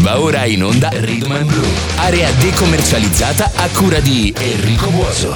Va ora in onda Rhythm and Blue, area decommercializzata a cura di Enrico Buoso.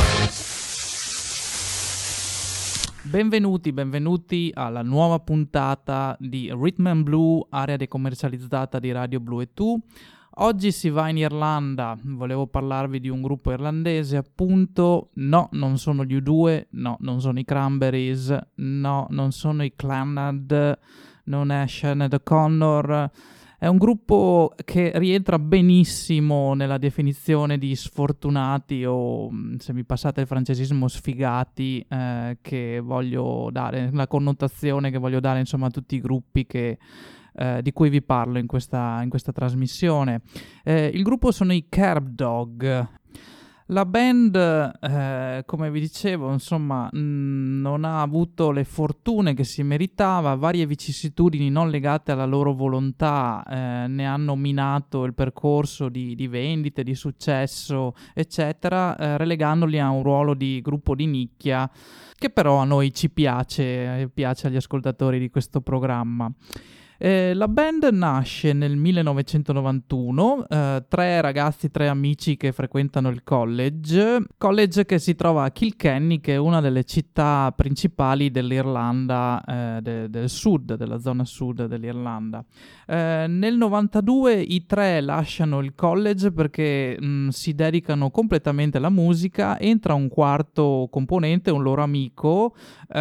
Benvenuti alla nuova puntata di Rhythm and Blue, area decommercializzata di Radio Blue e Tu. Oggi si va in Irlanda, volevo parlarvi di un gruppo irlandese, appunto. No, non sono gli U2, no, non sono i Cranberries, no, non sono i Clannad, non è Sinead O'Connor. È un gruppo che rientra benissimo nella definizione di sfortunati o, se mi passate il francesismo, sfigati, che voglio dare, la connotazione che voglio dare, insomma, a tutti i gruppi di cui vi parlo in questa trasmissione. Il gruppo sono i Kerbdog. La band, come vi dicevo, insomma, non ha avuto le fortune che si meritava, varie vicissitudini non legate alla loro volontà ne hanno minato il percorso di vendite, di successo, eccetera, relegandoli a un ruolo di gruppo di nicchia che però a noi ci piace agli ascoltatori di questo programma. La band nasce nel 1991, tre amici che frequentano il college che si trova a Kilkenny, che è una delle città principali dell'Irlanda, del sud, della zona sud dell'Irlanda. Nel 92 i tre lasciano il college perché si dedicano completamente alla musica. Entra un quarto componente, un loro amico.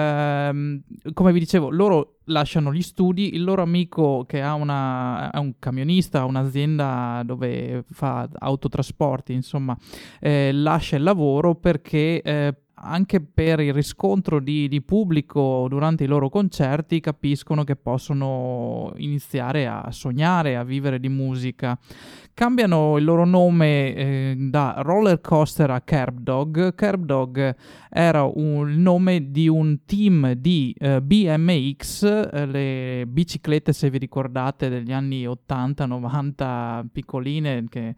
Come vi dicevo, loro lasciano gli studi, il loro amico che è un camionista, ha un'azienda dove fa autotrasporti, insomma, lascia il lavoro perché anche per il riscontro di pubblico durante i loro concerti capiscono che possono iniziare a sognare, a vivere di musica. Cambiano il loro nome da Roller Coaster a Kerbdog. Kerbdog era il nome di un team di BMX, le biciclette, se vi ricordate, degli anni 80-90, piccoline, che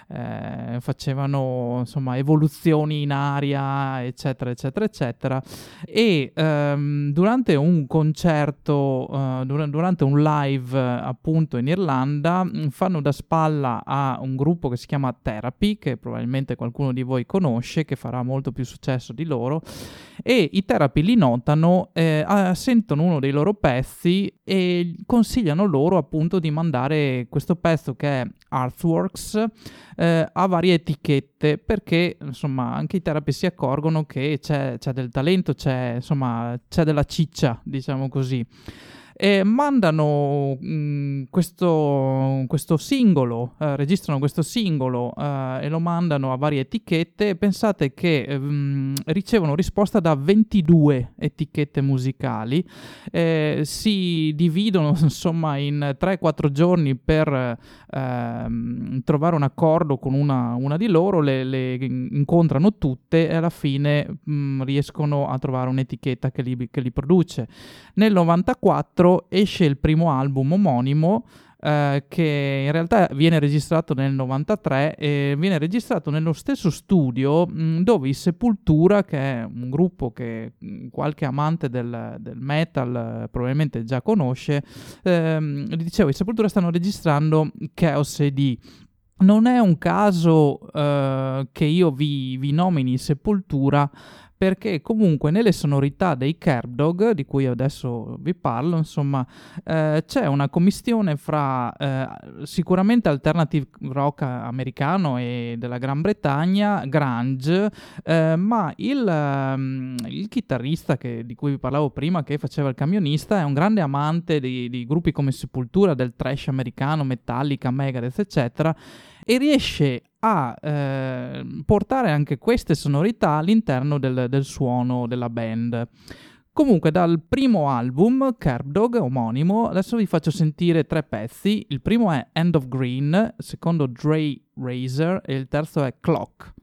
facevano, insomma, evoluzioni in aria, eccetera, eccetera, eccetera. E durante un concerto, durante un live, appunto, in Irlanda, fanno da spalla a un gruppo che si chiama Therapy, che probabilmente qualcuno di voi conosce, che farà molto più successo di loro, e i Therapy li notano, sentono uno dei loro pezzi e consigliano loro, appunto, di mandare questo pezzo, che è Artworks, a varie etichette, perché, insomma, anche i Therapy si accorgono che c'è del talento, c'è della ciccia, diciamo così. E mandano questo singolo, registrano questo singolo e lo mandano a varie etichette. Pensate che ricevono risposta da 22 etichette musicali, si dividono, insomma, in 3-4 giorni per trovare un accordo con una di loro, le incontrano tutte e alla fine riescono a trovare un'etichetta che li produce. Nel 94 esce il primo album omonimo, che in realtà viene registrato nel 93 e viene registrato nello stesso studio dove i Sepultura, che è un gruppo che qualche amante del metal probabilmente già conosce, dicevo, i Sepultura stanno registrando Chaos AD. Non è un caso che io vi nomini Sepultura, perché comunque nelle sonorità dei Kerbdog, di cui adesso vi parlo, insomma, c'è una commistione fra sicuramente alternative rock americano e della Gran Bretagna, grunge, ma il chitarrista di cui vi parlavo prima, che faceva il camionista, è un grande amante di gruppi come Sepultura, del thrash americano, Metallica, Megadeth, eccetera, e riesce a portare anche queste sonorità all'interno del suono della band. Comunque, dal primo album, Kerbdog, omonimo, adesso vi faccio sentire 3 pezzi. Il primo è End of Green, il secondo Dre Razor e il terzo è Clock.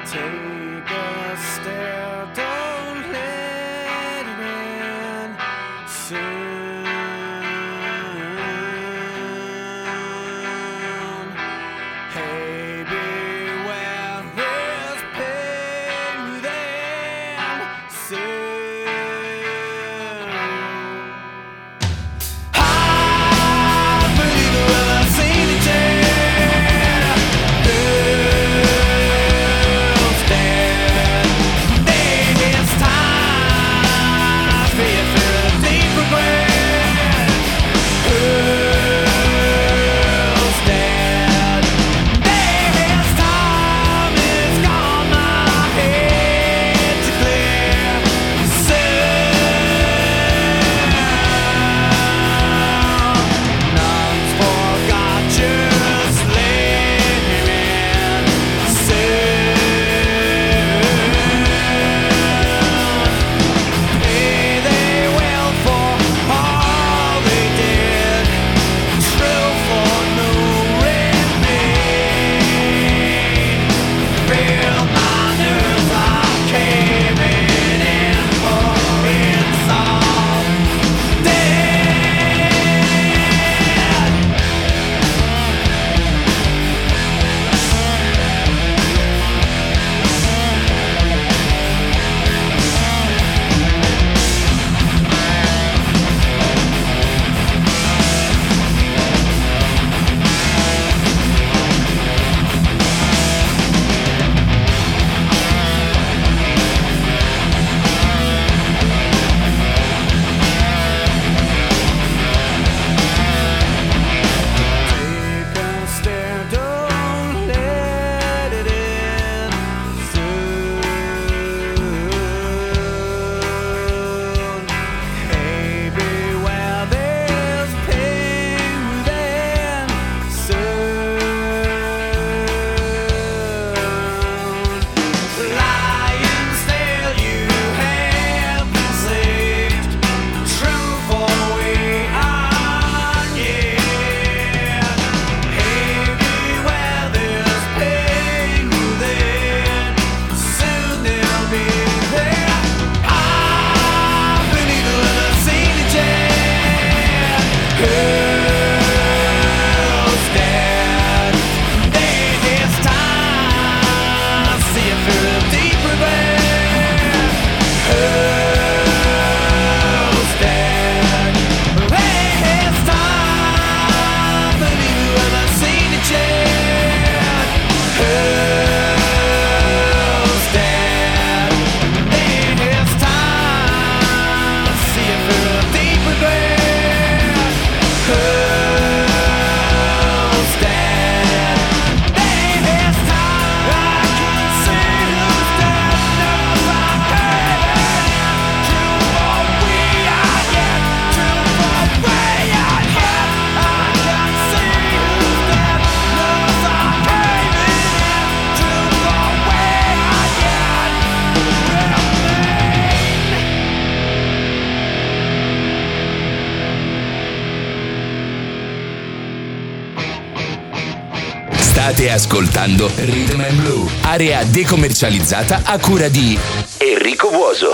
Take a stare, don't let it in soon. Hey, beware, there's pain within soon. I believe it when I see the dead. Who's dead? It's time for you through the deep regret. Who's dead? It's time, it's gone, my head to clear soon. Nuns forgot, just living soon. Pay they will for all they did, true for no remain. Real miners are caving in for it's all dead. Take a stare, don't let it in soon. Hey, beware, there's pain within soon. Lying still, you have been saved. True for we are yet. Hey, beware, there's pain within. Soon they'll be there. I've been evil and I've seen it yet. Who's dead? It's time. See it through the deep regret. Who's dead? It's time. Believe it when I've seen it yet. Who's dead? It's time. See it through the deep regret. Who's dead? It's time. I can see who's dead. Knows I'm caving. True for we are yet. True for we are yet. I can see who's dead. Knows I'm caving. True for we are yet. State ascoltando Rhythm and Blue, area decommercializzata a cura di Enrico Buoso.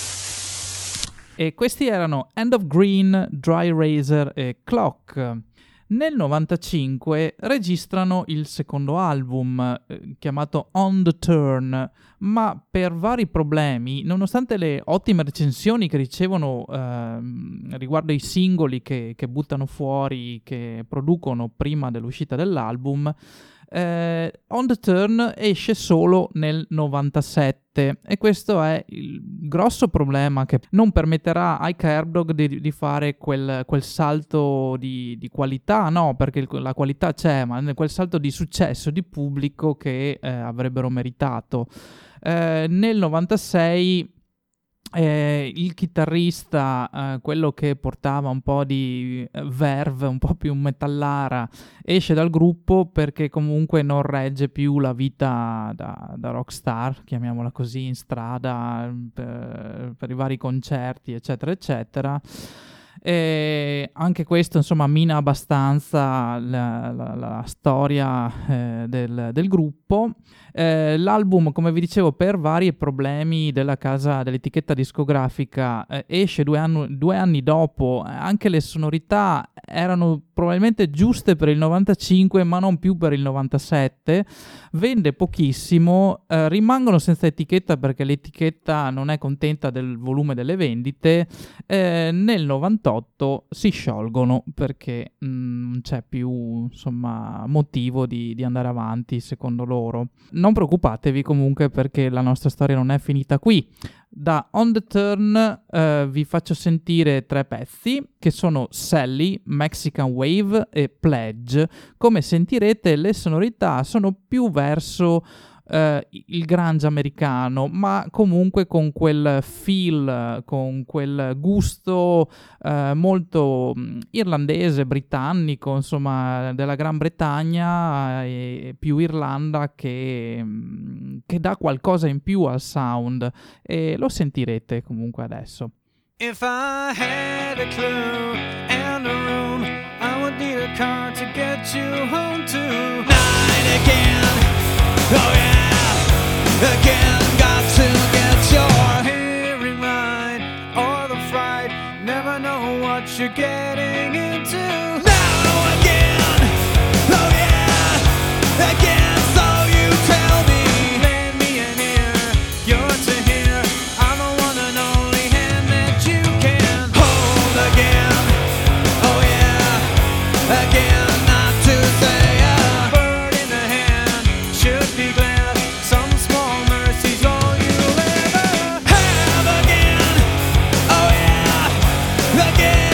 E questi erano End of Green, Dry Razor e Clock. Nel 95 registrano il secondo album, chiamato On the Turn, ma per vari problemi, nonostante le ottime recensioni che ricevono riguardo ai singoli che buttano fuori, che producono prima dell'uscita dell'album, On the Turn esce solo nel 97 e questo è il grosso problema che non permetterà ai Kerbdog di fare quel salto di qualità, no, perché la qualità c'è, ma quel salto di successo di pubblico che avrebbero meritato. Nel 96 il chitarrista, quello che portava un po' di verve, un po' più metallara, esce dal gruppo perché comunque non regge più la vita da rockstar, chiamiamola così, in strada per i vari concerti, eccetera, eccetera. E anche questo insomma mina abbastanza la storia del gruppo. L'album, come vi dicevo, per vari problemi della casa, dell'etichetta discografica, esce 2 anni dopo. Anche le sonorità erano probabilmente giuste per il 95, ma non più per il 97. Vende pochissimo, rimangono senza etichetta perché l'etichetta non è contenta del volume delle vendite. Nel 98 si sciolgono perché non c'è più, insomma, motivo di andare avanti, secondo loro. Non preoccupatevi comunque, perché la nostra storia non è finita qui. Da On The Turn vi faccio sentire 3 pezzi che sono Sally, Mexican Wave e Pledge. Come sentirete, le sonorità sono più verso il grunge americano, ma comunque con quel feel, con quel gusto molto irlandese, britannico, insomma, della Gran Bretagna, e più Irlanda, che dà qualcosa in più al sound, e lo sentirete comunque adesso. If I had a clue and a room, I would need a car to get you home tonight again. Oh yeah, again, got to get your hearing right, or the fright, never know what you're getting into. Now again, oh yeah, again, so you tell me, lend me an ear, you're to hear, I'm the one and only hand that you can hold again, oh yeah, again, not to say a bird in the hand, should be glad, some small mercy's all you'll ever have again, oh yeah, again.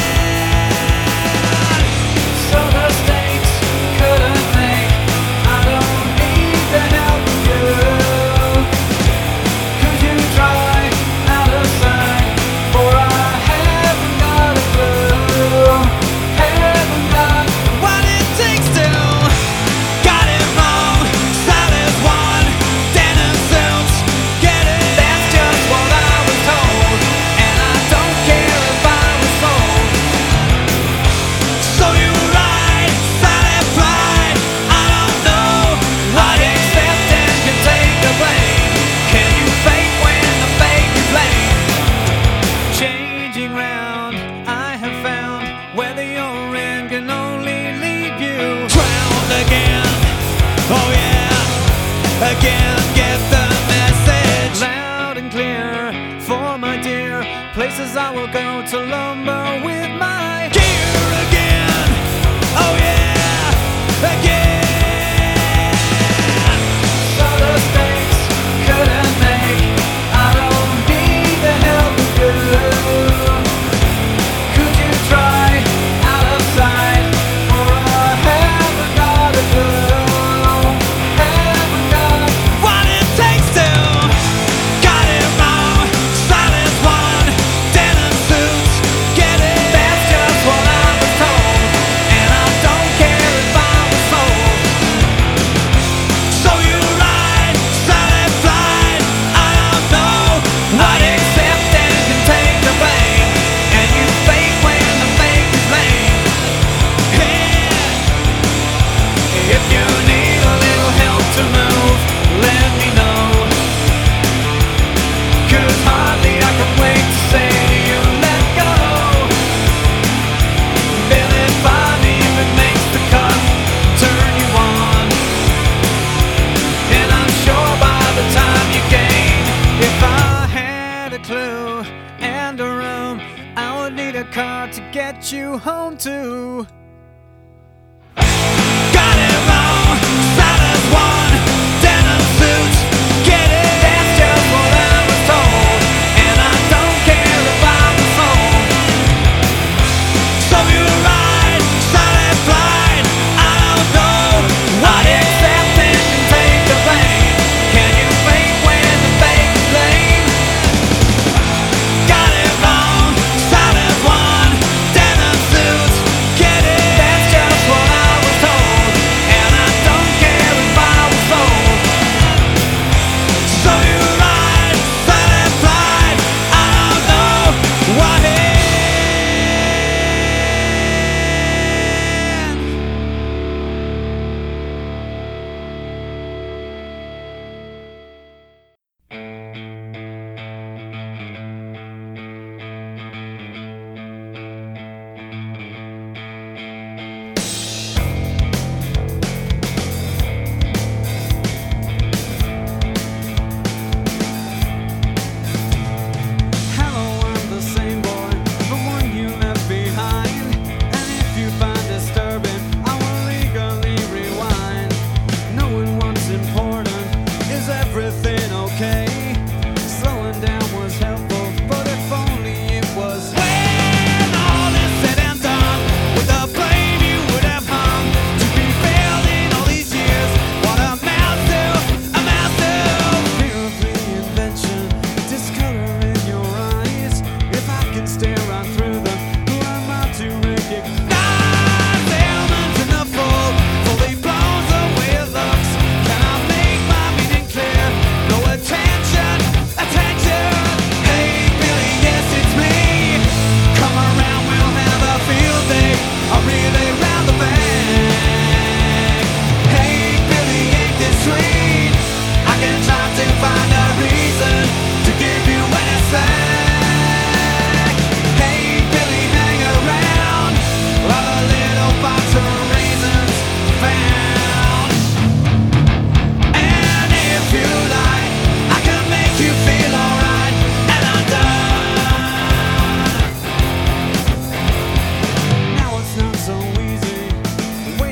So the stakes couldn't make, I don't need the help of you. Could you try out of sight, for I haven't got a clue, haven't got what it takes to. Got it wrong, silent one, denim suits, get it? That's just what I was told, and I don't care if I was sold. So you ride, silent flight, I don't know what accept and can take the blame. Can you fake when the fake is lame? Changing round, I have found whether you're in can only leave you drowned again. Oh yeah, again, get the message loud and clear for my dear. Places I will go to lumber with my gear again. Oh yeah, again. So the stakes couldn't make, I don't need the help of you. Could you try out of sight, for I haven't got a clue, haven't got what it takes to. Got it wrong, silent one, denim suits, get it? That's just what I was told, and I don't care if I was sold. So you ride, silent flight, I don't know what accept and can take the blame, and you fake when the fake is lame. Yeah. If you need a little help to move, let me know. 'Cause hardly I can wait to say to you, let go. Feel it funny if it makes the cut, turn you on. And I'm sure by the time you gain, if I had a clue and a room, I would need a car to get you home to. Got it wrong, silent one, denim suits, get it? That's just what I was told, and I don't care if I was sold. So you ride, silent flight, I don't know what accept and can take the blame. Can you fake when the fake is lame? Got it wrong, silent one, denim suits, get it?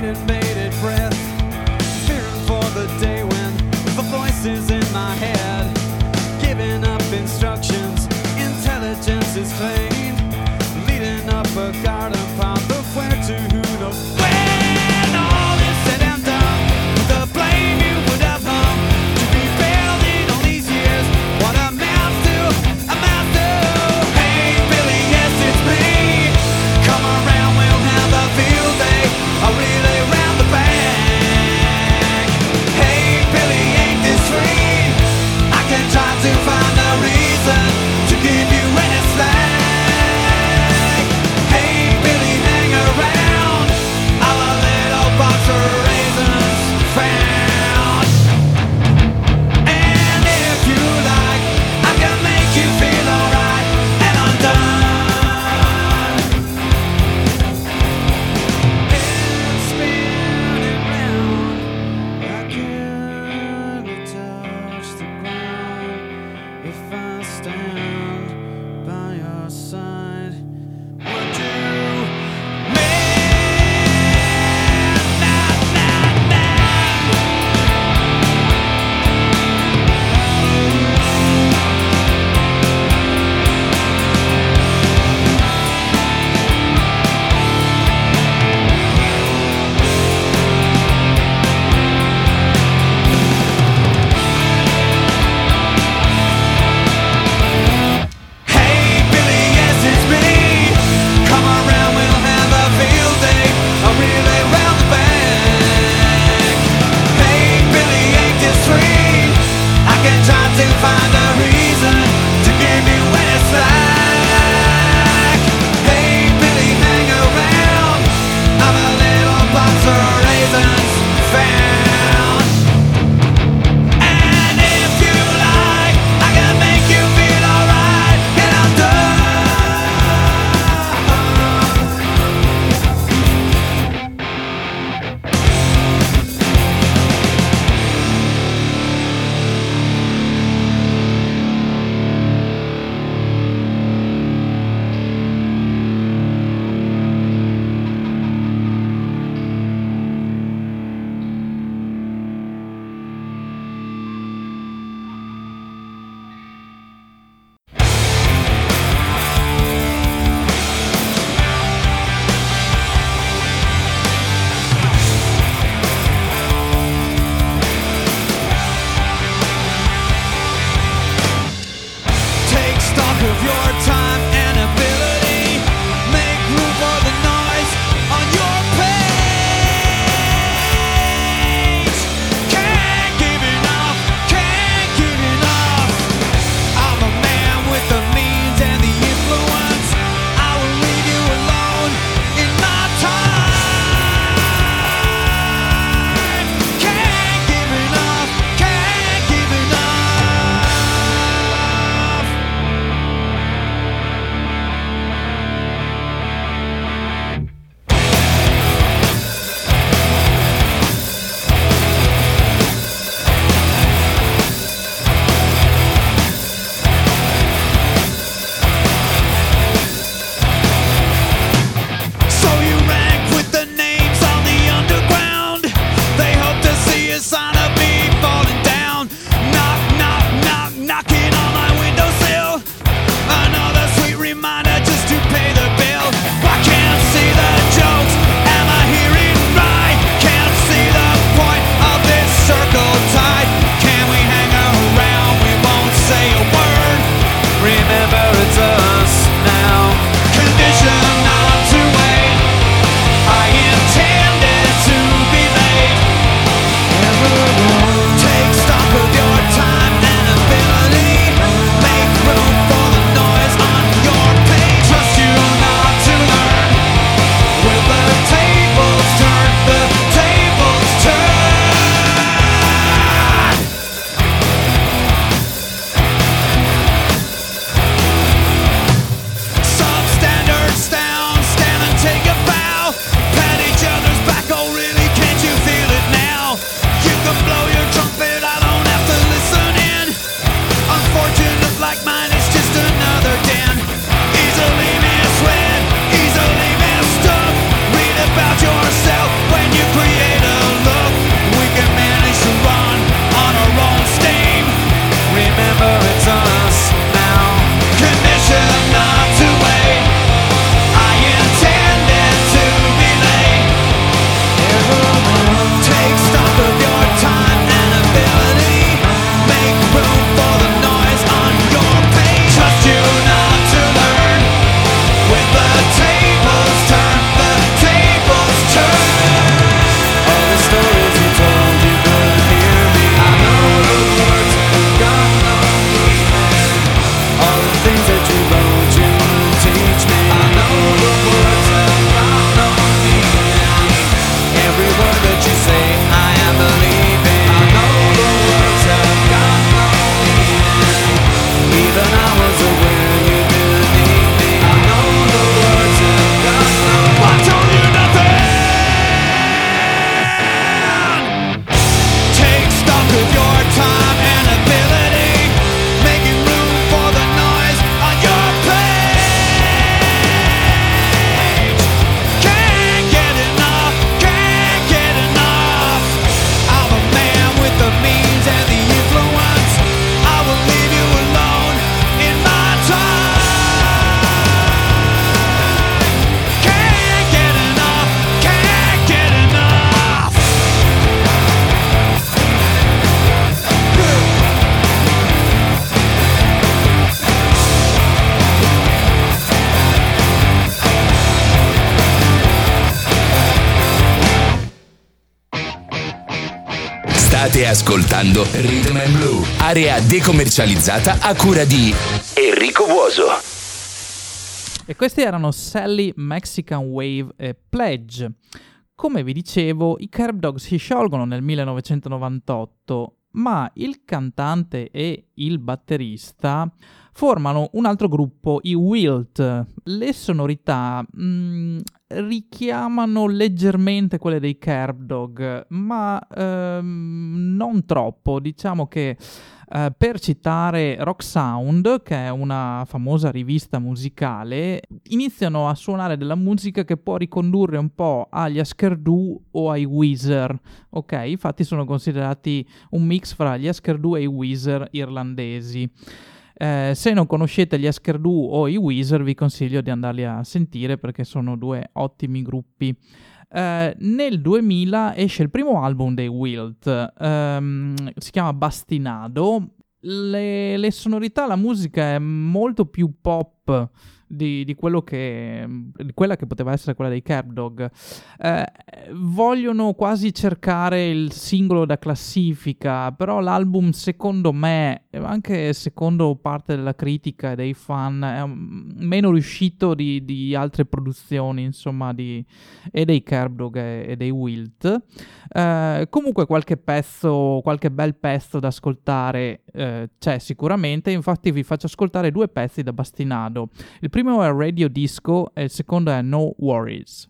waiting bated breath, fearing for the day when the voices in my head, giving up instructions, intelligence is clean, leading up a garden path of where to, who knows. When all is said and done, the blame you would have hung to be failed in all these years, what amounts to, hey Billy, yes it's me, come around, we'll have a field day, a relay round State ascoltando Rhythm and Blue, area decommercializzata a cura di Enrico Buoso. E questi erano Sally, Mexican Wave e Pledge. Come vi dicevo, i Curb Dog si sciolgono nel 1998, ma il cantante e il batterista formano un altro gruppo, i Wilt. Le sonorità richiamano leggermente quelle dei Curb Dog, ma non troppo. Diciamo che per citare Rock Sound, che è una famosa rivista musicale, iniziano a suonare della musica che può ricondurre un po' agli Husker Du o ai Weezer, ok? Infatti sono considerati un mix fra gli Husker Du e i Weezer irlandesi. Se non conoscete gli Husker Du o i Weezer, vi consiglio di andarli a sentire perché sono due ottimi gruppi. Nel 2000 esce il primo album dei Wilt, si chiama Bastinado. Le sonorità, la musica è molto più pop di quello di quella che poteva essere quella dei Curb Dog. Vogliono quasi cercare il singolo da classifica, però l'album, secondo me, anche secondo parte della critica e dei fan, è meno riuscito di altre produzioni, insomma, e dei Curb Dog e dei Wilt. Comunque qualche bel pezzo da ascoltare c'è sicuramente. Infatti vi faccio ascoltare due pezzi da Bastinado. Il primo è Radio Disco e il secondo è No Worries.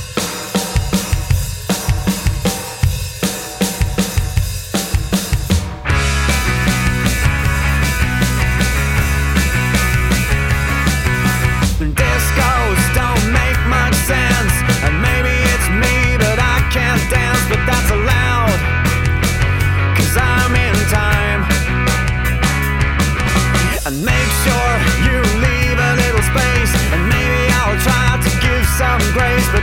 Discos don't make much sense, and maybe it's me, but I can't dance, but that's allowed, 'cause I'm in time. And make sure you leave a little space, and maybe I'll try to give some grace, but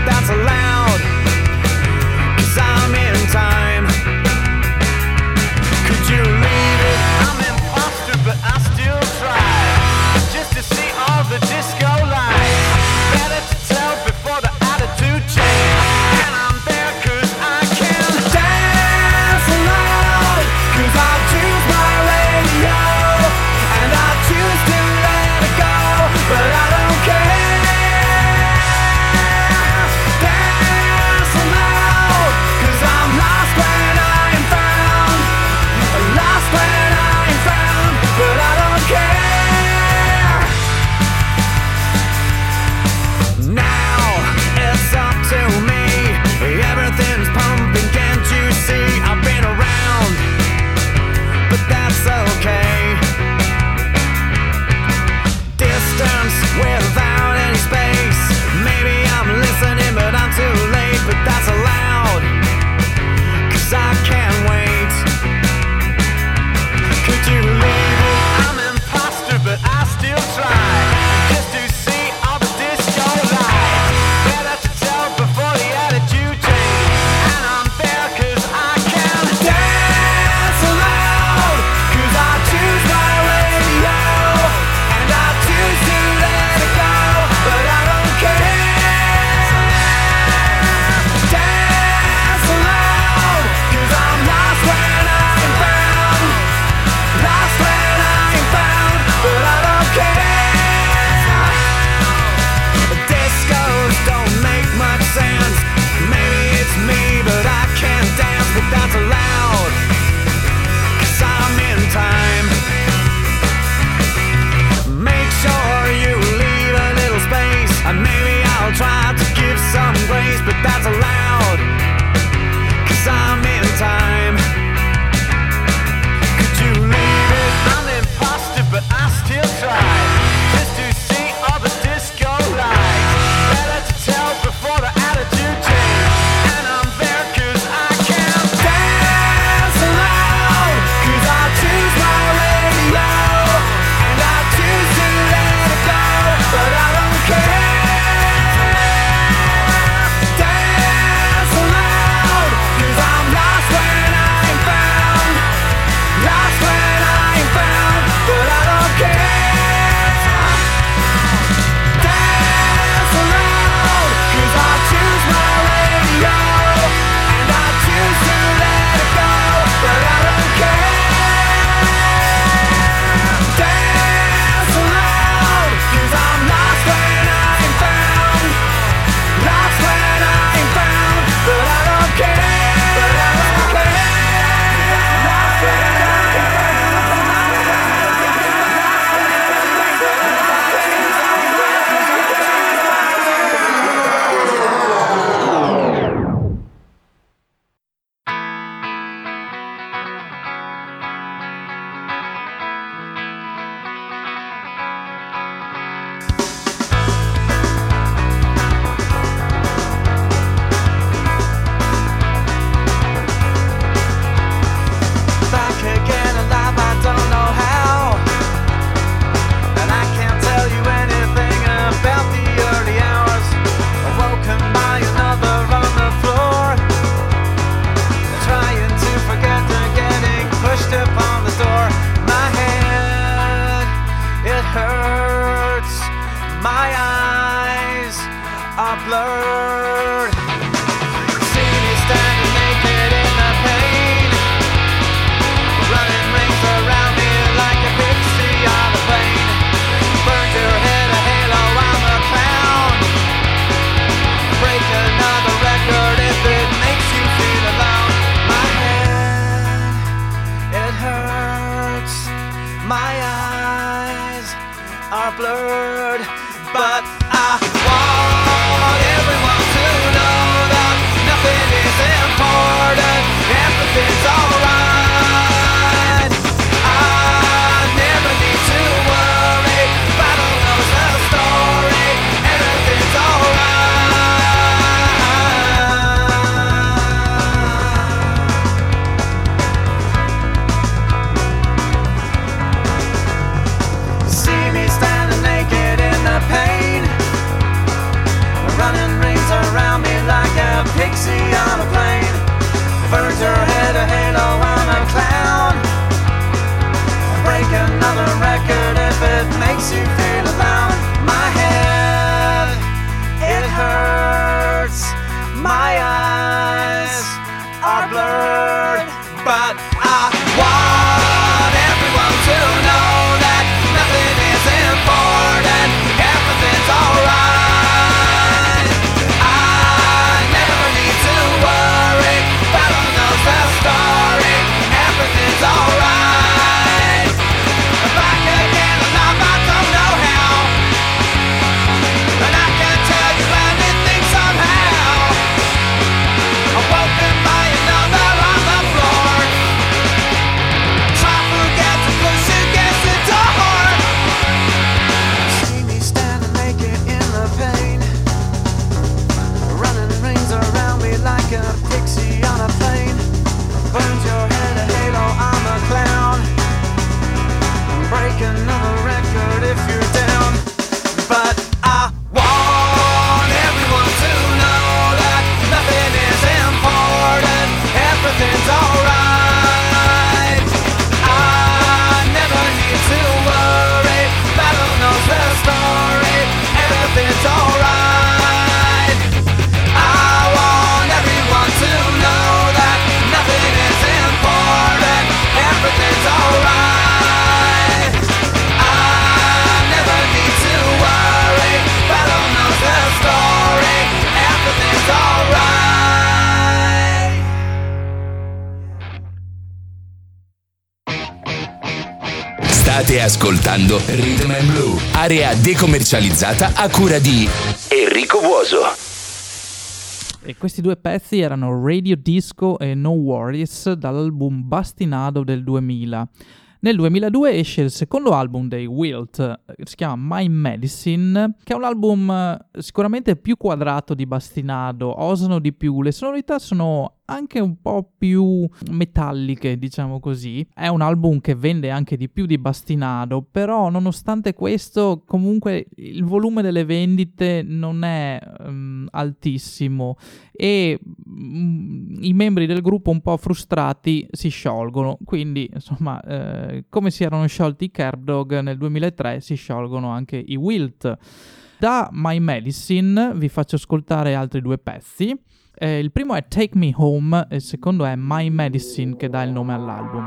State ascoltando Rhythm and Blue, area decomercializzata a cura di Enrico Buoso. E questi due pezzi erano Radio Disco e No Worries dall'album Bastinado del 2000. Nel 2002 esce il secondo album dei Wilt, si chiama My Medicine, che è un album sicuramente più quadrato di Bastinado, osano di più, le sonorità sono anche un po' più metalliche, diciamo così. È un album che vende anche di più di Bastinado, però nonostante questo comunque il volume delle vendite non è altissimo e i membri del gruppo un po' frustrati si sciolgono, quindi insomma come si erano sciolti i Kerbdog nel 2003 si sciolgono anche i Wilt. Da My Medicine vi faccio ascoltare altri due pezzi. Il primo è Take Me Home e il secondo è My Medicine, che dà il nome all'album.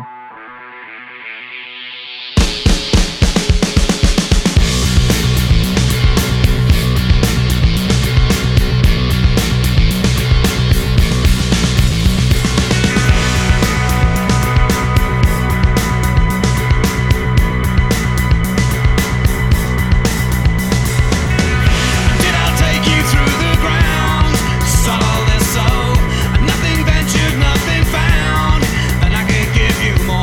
Nothing found, and I could give you more.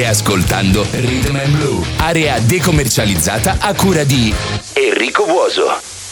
State ascoltando Rhythm and Blue, area decommercializzata a cura di Enrico Buoso.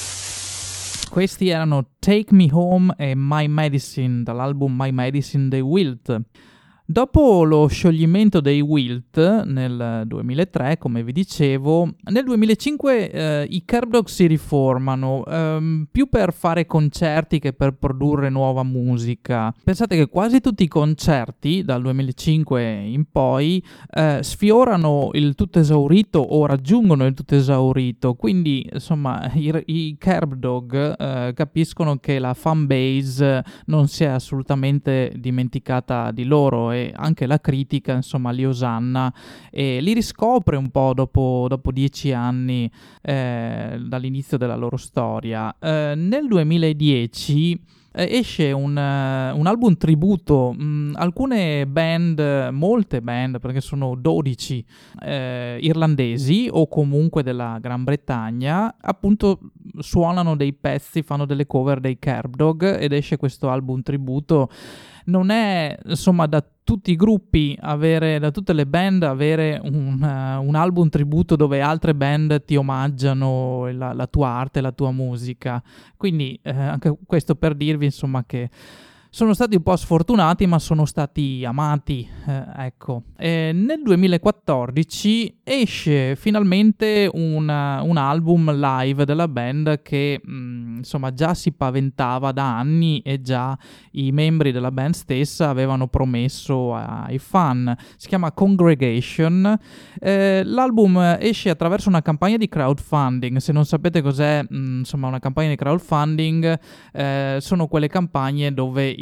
Questi erano Take Me Home e My Medicine dall'album My Medicine dei Wilt. Dopo lo scioglimento dei Wilt nel 2003, come vi dicevo, nel 2005 i Kerbdog si riformano, più per fare concerti che per produrre nuova musica. Pensate che quasi tutti i concerti, dal 2005 in poi, sfiorano il tutto esaurito o raggiungono il tutto esaurito, quindi insomma i Kerbdog capiscono che la fanbase non si è assolutamente dimenticata di loro, e anche la critica insomma li osanna e li riscopre un po' dopo 10 anni dall'inizio della loro storia. Nel 2010 esce un album tributo. Alcune band, molte band, perché sono 12 irlandesi o comunque della Gran Bretagna, appunto suonano dei pezzi, fanno delle cover dei Kerbdog, ed esce questo album tributo. Non è insomma da tutti i gruppi da tutte le band avere un album tributo dove altre band ti omaggiano la tua arte, la tua musica. Quindi anche questo per dirvi insomma che sono stati un po' sfortunati, ma sono stati amati, ecco. Nel 2014 esce finalmente un album live della band che insomma già si paventava da anni, e già i membri della band stessa avevano promesso ai fan. Si chiama Congregation. L'album esce attraverso una campagna di crowdfunding. Se non sapete cos'è, insomma, una campagna di crowdfunding, sono quelle campagne dove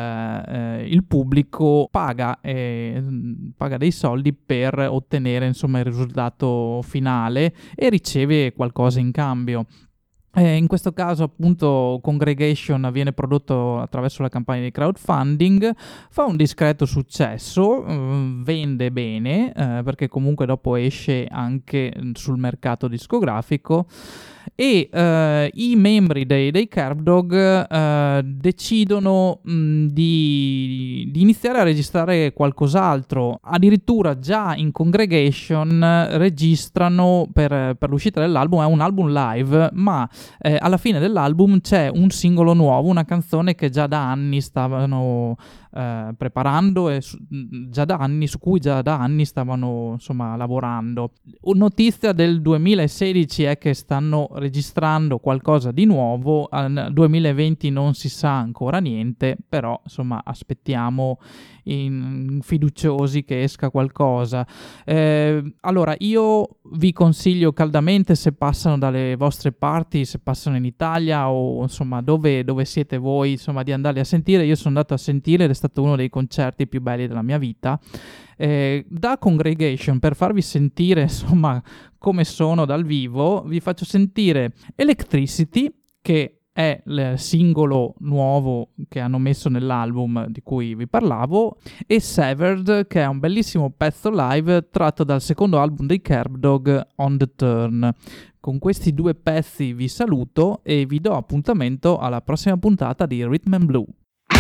il pubblico paga dei soldi per ottenere insomma il risultato finale e riceve qualcosa in cambio. In questo caso appunto Congregation viene prodotto attraverso la campagna di crowdfunding, fa un discreto successo, vende bene, perché comunque dopo esce anche sul mercato discografico, e i membri dei Kerbdog decidono di iniziare a registrare qualcos'altro. Addirittura già in Congregation registrano per l'uscita dell'album, è un album live, ma alla fine dell'album c'è un singolo nuovo, una canzone che già da anni stavano preparando e su cui già da anni stavano insomma lavorando. Notizia del 2016 è che stanno registrando qualcosa di nuovo. Nel 2020 non si sa ancora niente, però insomma aspettiamo fiduciosi che esca qualcosa. Allora io vi consiglio caldamente, se passano dalle vostre parti, se passano in Italia o insomma dove siete voi, insomma, di andarli a sentire. Io sono andato a sentire ed è stato uno dei concerti più belli della mia vita. Da Congregation, per farvi sentire insomma come sono dal vivo, vi faccio sentire Electricity, che è il singolo nuovo che hanno messo nell'album di cui vi parlavo, e Severed, che è un bellissimo pezzo live tratto dal secondo album dei Kerbdog, On the Turn. Con questi due pezzi vi saluto e vi do appuntamento alla prossima puntata di Rhythm and Blue.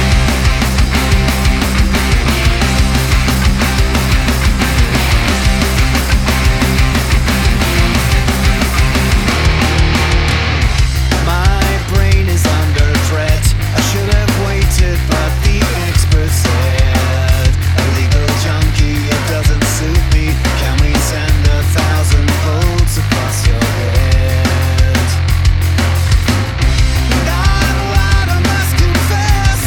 But the expert said, a legal junkie, it doesn't suit me. Can we send 1,000 volts across your head? And I must confess,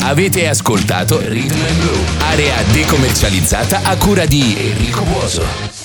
Avete ascoltato Rhythm and Blue, area decommercializzata a cura di Enrico Buoso.